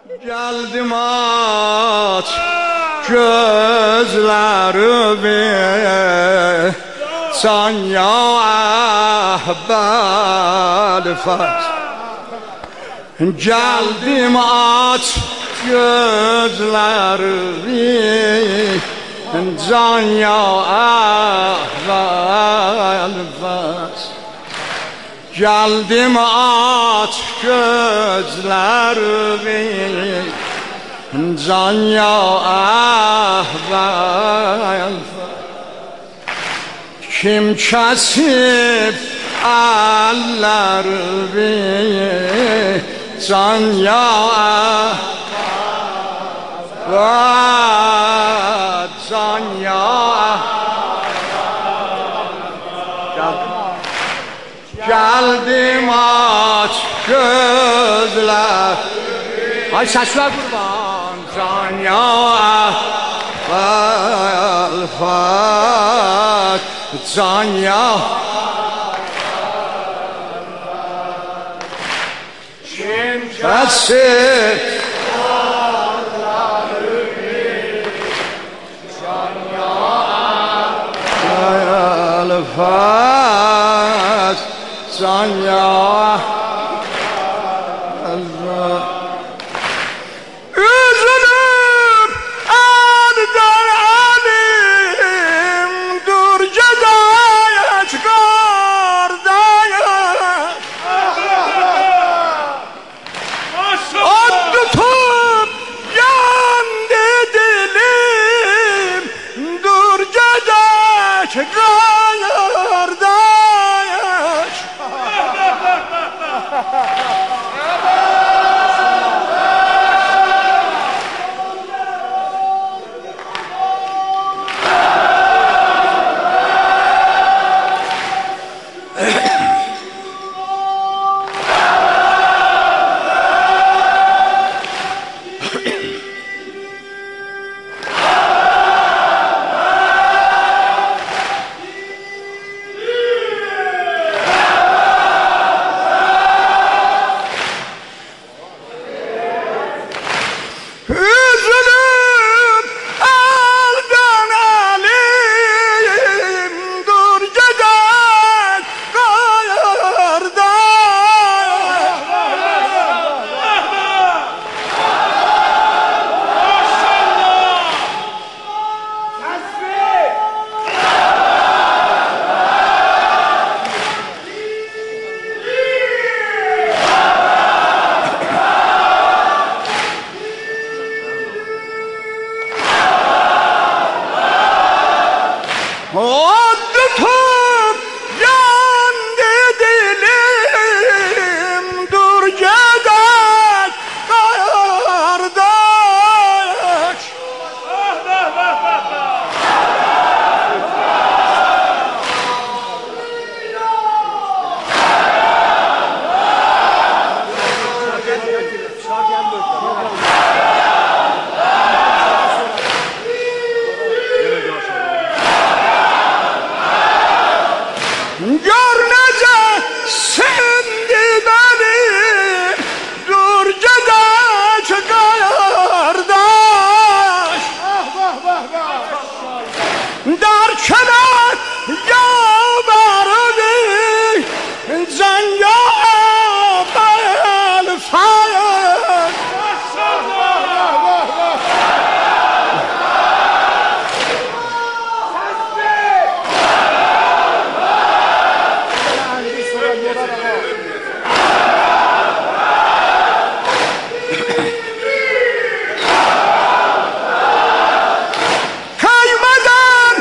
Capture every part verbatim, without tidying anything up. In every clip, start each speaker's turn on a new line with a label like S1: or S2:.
S1: Geldim aç gözlerimi, sen ya ehbel faz. Geldim aç gözlerimi, can ya ehbel faz. Geldim aç gözlerimi, can ya ehbel faz. Kim kesip ellerimi, can ya ehbel, can ya geldim aç gözler. Ay sesler kurban. Can ya ehbel faz, can ya kim kesip can ya ehbel faz, can ya üzülüp elden elim, dur geç kardeş. At tutup yandı dilim, dur geç kardeş. Üzülüp elden elim, dur geç kardeş. At tutup yandı dilim, dur geç kardeş. Gör nece sindi beni, dur geç kardeş. Derkeler ya beni, can ya ehbel faz. Kaymeden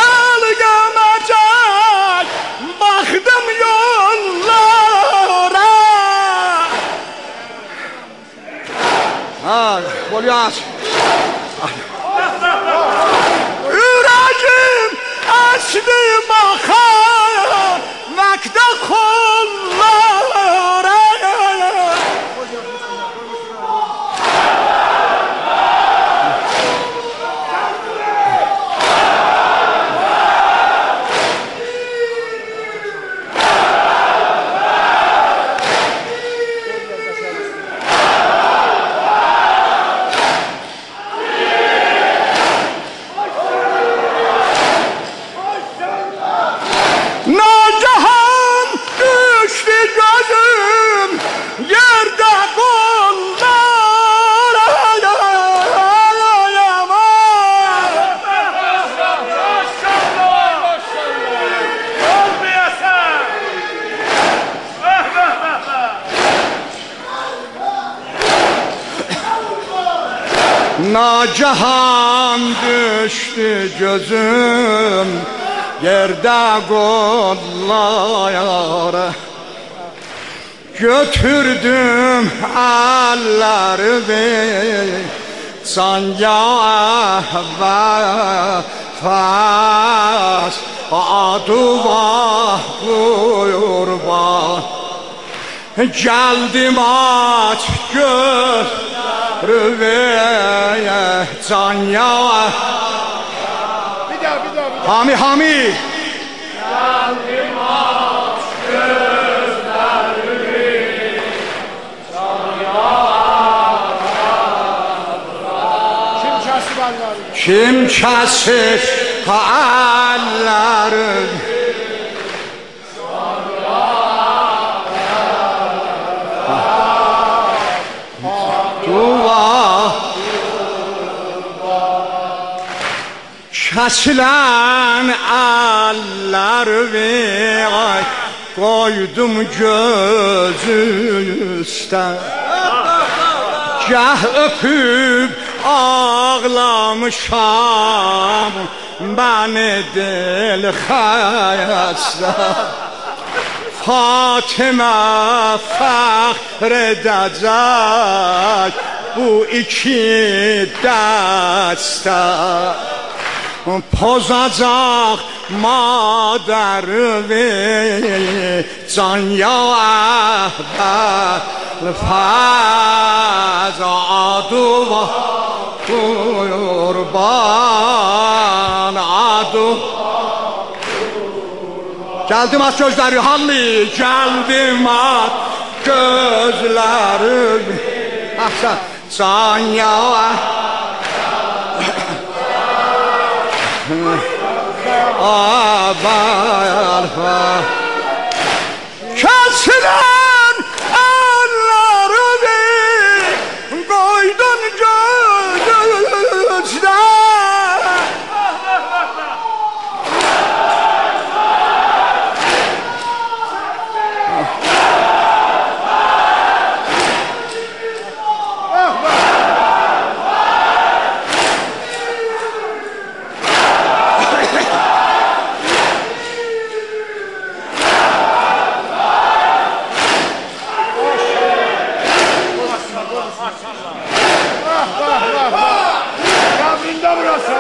S1: algamacak, baktım yollara. Ha, bolyaç. Yüreğim açtı bakar, vakte kollara. Nacahan düştü gözüm yerde kollara, götürdüm ellerimi Sanya fas aduva kurban. Geldim aç gözlerime Sanya.
S2: Bir daha bir daha bir daha.
S1: Hami Hami.
S2: Geldim aç gözlerimi Kim kesip ellerini?
S1: Kim kesip ellerini? Dua kesilen ellerimi ay koydum gözü üstte. Gah öpüp ağlamışam beni dil xəstə. Fatıma fəxr edəcək bu iki dəstə. Pozacaq madərimi can ya əhbəl fəz aduva qurban adu. Geldim at gözleri halli, geldim at gözleri. Ahsan, can ya abal fa kesilen ellerimi koydun gözüne.
S2: Kabrinde burası.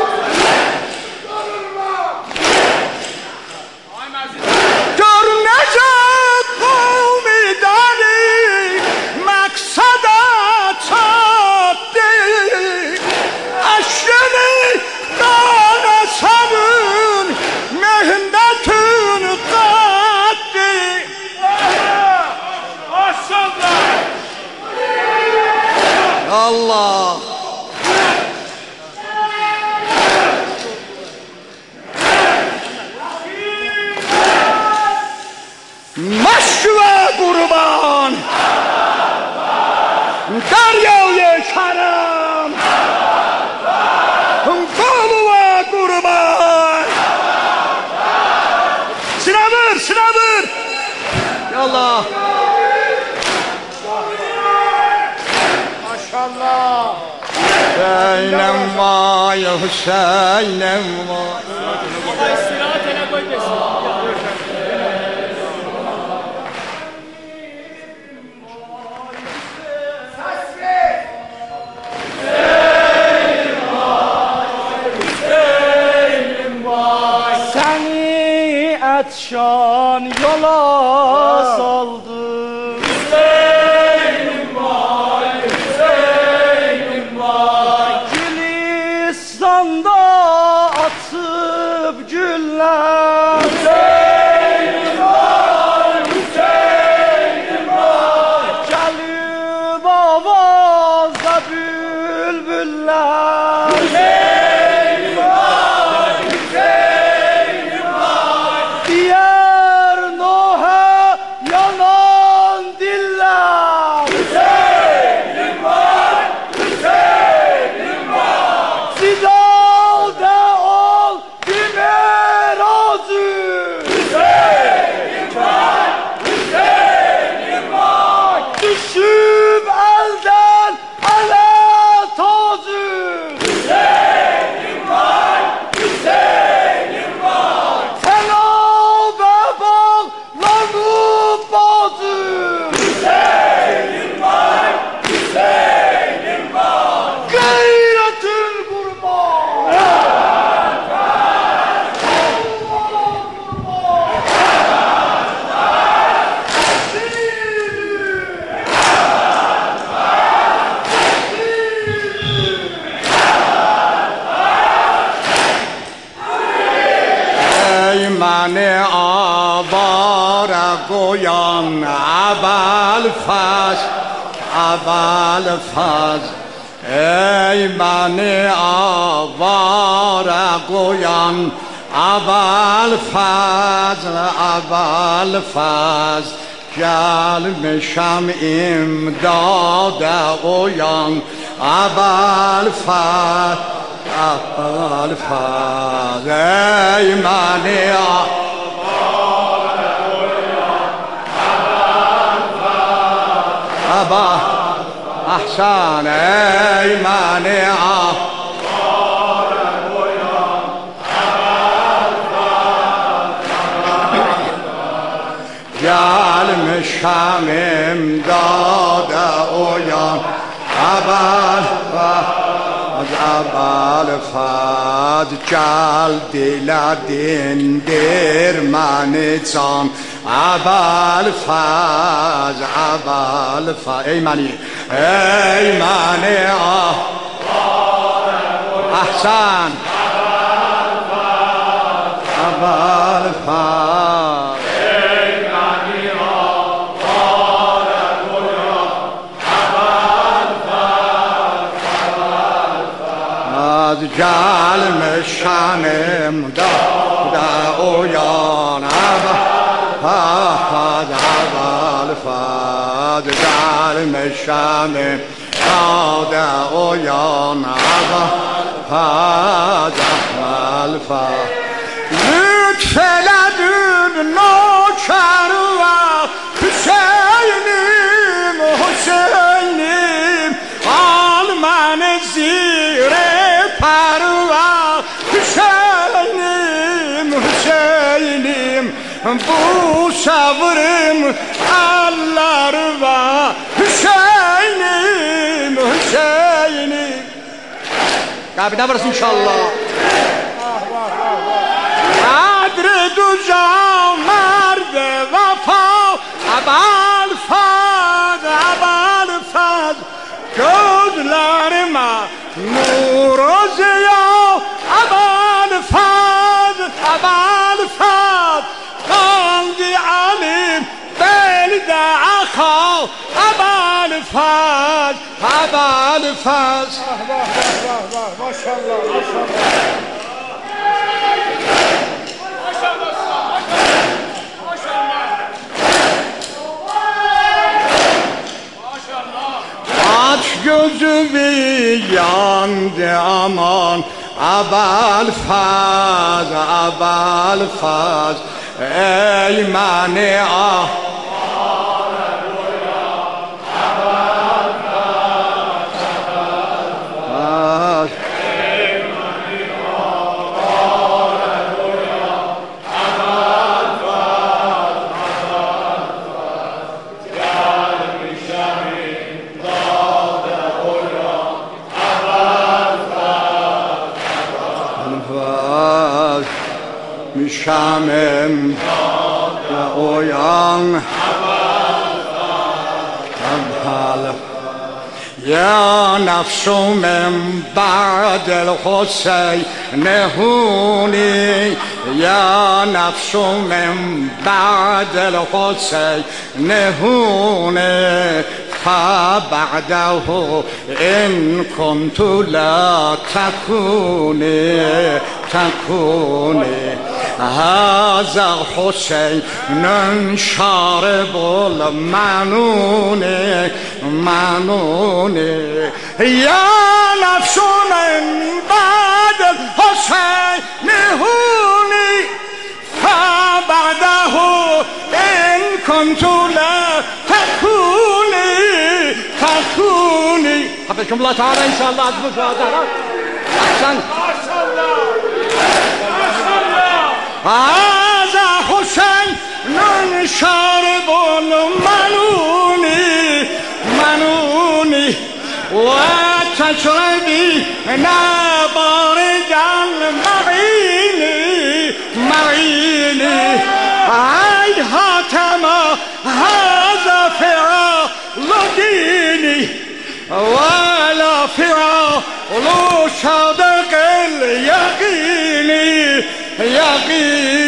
S1: Gör necət qavmidəni məqsədə çatdı. Əşkini dana sənin mehnetin qatdı.
S2: Maşallah.
S1: Allah. Moskva kurban, Derya'ya kerem, Koluva kurban. Sınavır, sınavır. Allah.
S2: Maşallah.
S1: Hüseyin'im vay, Hüseyin'im vay.
S2: İstirahat ele koy desin.
S3: Şan yola saldı.
S2: Hüseyin'im vay, Hüseyin'im vay.
S3: Gülistan'da atıp güller.
S2: Hüseyin'im vay, Hüseyin'im vay.
S3: Gelip avazda bülbüller.
S2: Hüseyin'im vay, Hüseyin'im vay.
S3: Diye
S1: قویان اول فصل اول فصل ای من آواره قویان اول فضل اول فضل جلمشم امداد اویان اول فضل اول فضل ای من اول احسان ای من جلم شم امداد اویان اول فاز اول فاز جل دل دین در من جان اول فاز اول فاز ای منی ای منی احسن اول فاز جلم شم داد اویان فاز اول فاز جلم شم داد اویان فاز اول فاز لطف لدن نوکر و حسینیم حسینیم آل من زیر پروا حسینیم حسینیم بو صبرم الله و حسینیم حسینیم قابل نبرس انشاءالله قدر دو جا مرد وفا اول فاز اول فاز gözler ma nur ziya amal faz amal faz qalbi alim belda akha amal faz amal faz
S2: maşallah maşallah
S1: aç gözümü yandı aman aval faz aval faz ey mani ah شمم اویان اول یا نفس من بعد الحسین نهونی یا نفس من بعد الحسین نهونی فبعده إن كنت لا تكوني تكوني هذا حسين شارب المعنون معنون يا نفس من بعد الحسين نهوني فبعده إن كنت لا تكوني تكوني حفظكم الله تعالى إن شاء الله عزبك أحسن
S2: ما شاء الله ما شاء الله
S1: هذا حسين شارب المنوني منوني وتشربي نبارد المعيني معيني أي هاتما هذا فراق ديني ولا فراق صادق اليقيني يقين